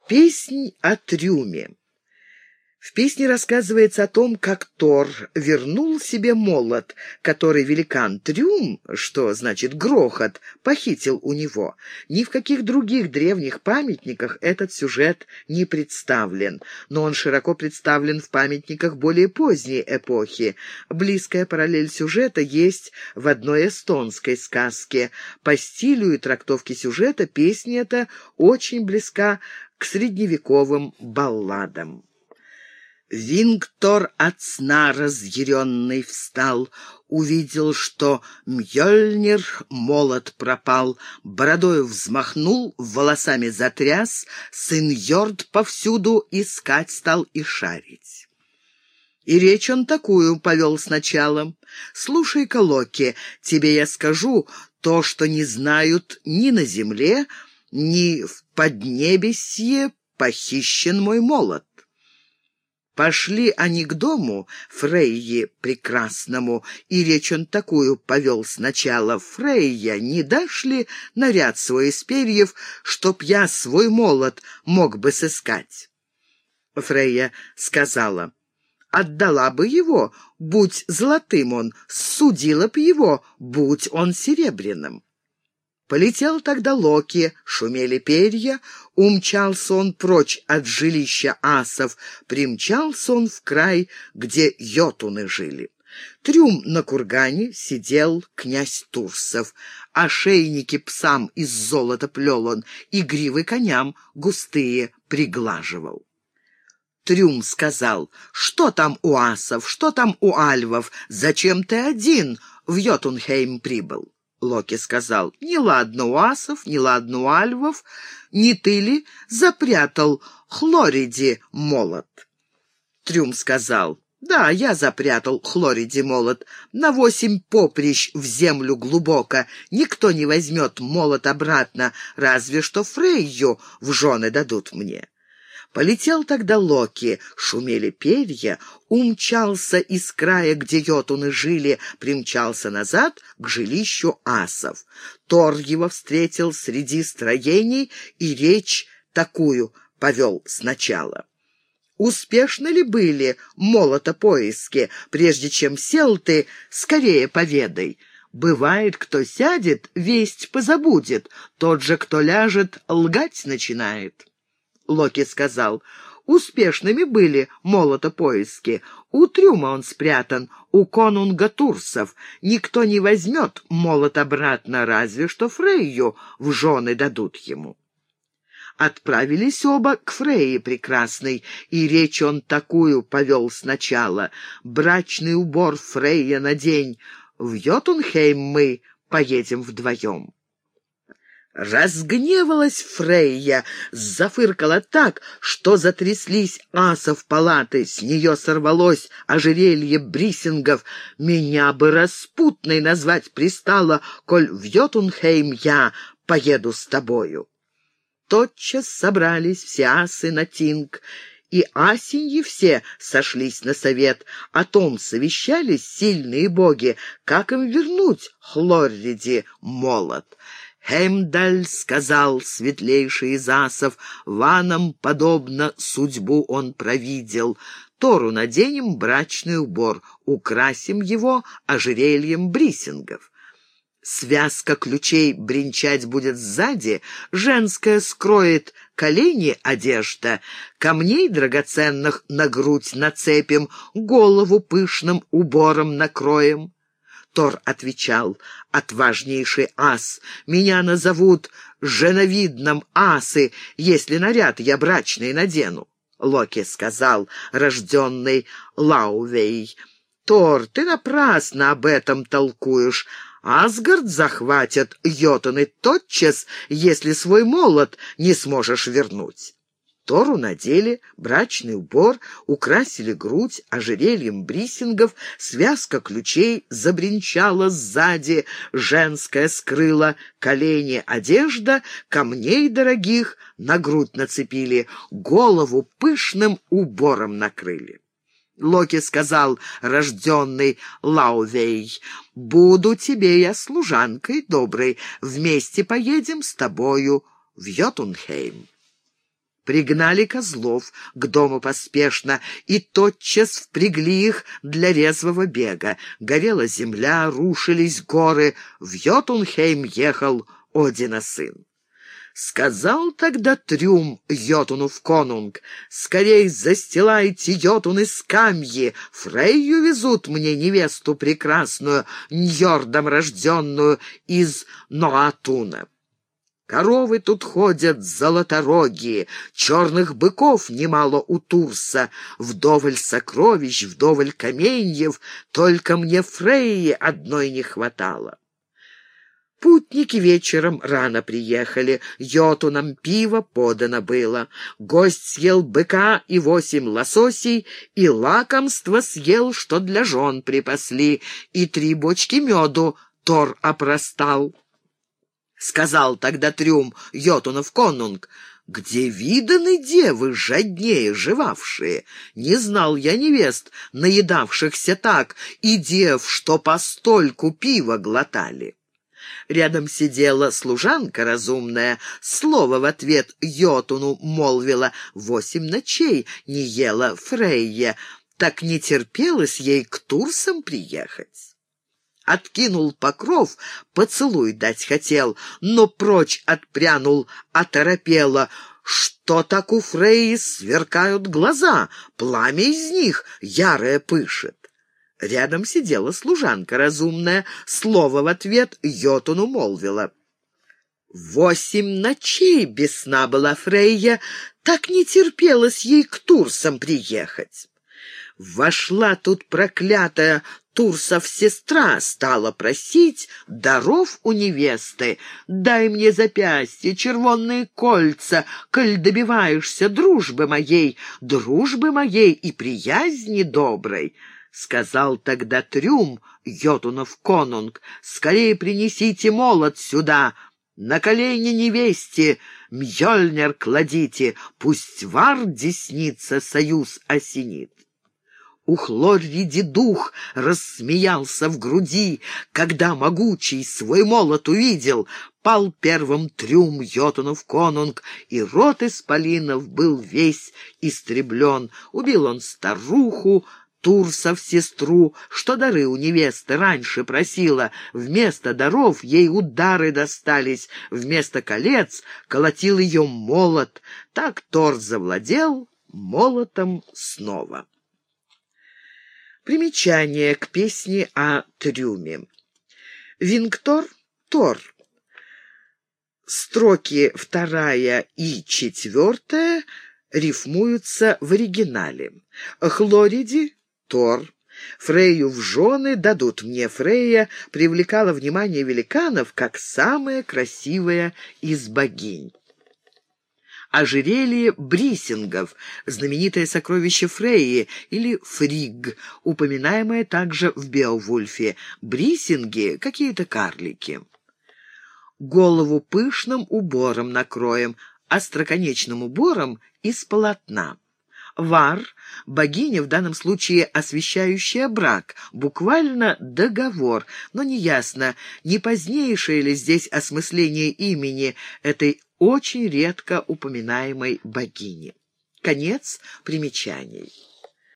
Песнь о трюме. В песне рассказывается о том, как Тор вернул себе молот, который великан Трюм, что значит грохот, похитил у него. Ни в каких других древних памятниках этот сюжет не представлен, но он широко представлен в памятниках более поздней эпохи. Близкая параллель сюжета есть в одной эстонской сказке. По стилю и трактовке сюжета песня эта очень близка к средневековым балладам. Вингтор от сна разъяренный встал, увидел, что Мьёльнир молот пропал, бородою взмахнул, волосами затряс, сын Йорд повсюду искать стал и шарить. И речь он такую повел сначала: «Слушай-ка, Локи, тебе я скажу то, что не знают ни на земле, ни в поднебесье, похищен мой молот». Пошли они к дому Фрейи прекрасному, и речь он такую повел сначала: «Фрейя, не дашь ли наряд свой из перьев, чтоб я свой молот мог бы сыскать?» Фрейя сказала: «Отдала бы его, будь золотым он, судила б его, будь он серебряным». Полетел тогда Локи, шумели перья, умчался он прочь от жилища асов, примчался он в край, где йотуны жили. Трюм на кургане сидел князь Турсов, ошейники псам из золота плел он, и гривы коням густые приглаживал. Трюм сказал: «Что там у асов, что там у альвов? Зачем ты один в Йотунхейм прибыл?» Локи сказал: «Неладно у асов, неладно у альвов. Не ты ли запрятал Хлориди молот?» Трюм сказал: «Да, я запрятал Хлориди молот. На 8 поприщ в землю глубоко. Никто не возьмет молот обратно, разве что Фрейю в жены дадут мне». Полетел тогда Локи, шумели перья, умчался из края, где йотуны жили, примчался назад к жилищу асов. Тор его встретил среди строений и речь такую повел сначала: «Успешны ли были молотопоиски? Прежде чем сел ты, скорее поведай. Бывает, кто сядет, весть позабудет, тот же, кто ляжет, лгать начинает». Локи сказал: «Успешными были молотопоиски. У Трюма он спрятан, у конунга Турсов. Никто не возьмет молот обратно, разве что Фрейю в жены дадут ему». Отправились оба к Фрейе прекрасной, и речь он такую повел сначала: «Брачный убор, Фрейя, надень, в Йотунхейм мы поедем вдвоем». Разгневалась Фрейя, зафыркала так, что затряслись асов палаты, с нее сорвалось ожерелье брисингов. «Меня бы распутной назвать пристало, коль в Йотунхейм я поеду с тобою». Тотчас собрались все асы на тинг, и асеньи все сошлись на совет. О том совещались сильные боги, как им вернуть Хлорриди молот. Хеймдаль сказал, светлейший из асов, ванам подобно судьбу он провидел. Тору наденем брачный убор, украсим его ожерельем брисингов. Связка ключей бренчать будет сзади, женская скроет колени одежда, камней драгоценных на грудь нацепим, голову пышным убором накроем. Тор отвечал: «Отважнейший ас, меня назовут женовидным асы, если наряд я брачный надену». Локи сказал, рожденный Лаувей: «Тор, ты напрасно об этом толкуешь. Асгард захватят йотуны тотчас, если свой молот не сможешь вернуть». Тору надели брачный убор, украсили грудь ожерельем брисингов, связка ключей забринчала сзади, женская скрыла колени одежда, камней дорогих на грудь нацепили, голову пышным убором накрыли. Локи сказал, рожденный Лаувей: «Буду тебе я служанкой доброй, вместе поедем с тобою в Йотунхейм». Пригнали козлов к дому поспешно и тотчас впрягли их для резвого бега. Горела земля, рушились горы. В Йотунхейм ехал Одина сын. Сказал тогда Трюм Йотунов конунг: «Скорей застилайте, йотуны, скамьи, Фрейю везут мне невесту прекрасную, Ньордом рожденную из Ноатуна. Коровы тут ходят золоторогие, черных быков немало у Турса, вдоволь сокровищ, вдоволь каменьев, только мне Фрейи одной не хватало». Путники вечером рано приехали, йотунам пиво подано было. Гость съел быка и 8 лососей, и лакомство съел, что для жен припасли, и 3 бочки меду Тор опростал. Сказал тогда Трюм Йотунов конунг: «Где виданы девы, жаднее живавшие? Не знал я невест, наедавшихся так, и дев, что постольку пива глотали». Рядом сидела служанка разумная, слово в ответ Йотуну молвила: 8 ночей не ела Фрейя, так не терпелось ей к турсам приехать. Откинул покров, поцелуй дать хотел, но прочь отпрянул, оторопело. Что так у Фреи сверкают глаза, пламя из них ярое пышет. Рядом сидела служанка разумная, слово в ответ Йотуну молвила: 8 ночей без сна была Фрейя, так не терпелось ей к турсам приехать. Вошла тут проклятая Турсов сестра, стала просить даров у невесты. «Дай мне запястье, червонные кольца, коль добиваешься дружбы моей и приязни доброй». Сказал тогда Трюм Йотунов конунг: «Скорее принесите молот сюда, на колени невесте Мьёльнир кладите, пусть вар десница союз осенит». У Хлорриди дух рассмеялся в груди, когда могучий свой молот увидел. Пал первым Трюм Йотунов конунг, и род исполинов был весь истреблен. Убил он старуху, Турсов сестру, что дары у невесты раньше просила. Вместо даров ей удары достались, вместо колец колотил ее молот. Так Тор завладел молотом снова. Примечание к песне о Трюме. Вингтор — Тор. Строки 2 и 4 рифмуются в оригинале. Хлориди — Тор. Фрейю в жены дадут мне. Фрейя привлекала внимание великанов как самая красивая из богинь. Ожерелье брисингов, знаменитое сокровище Фрейи, или фригг, упоминаемое также в Беовульфе. Брисинги — какие-то карлики. Голову пышным убором накроем, остроконечным убором из полотна. Вар — богиня, в данном случае освящающая брак, буквально договор, но неясно, не позднейшее ли здесь осмысление имени этой очень редко упоминаемой богини. Конец примечаний.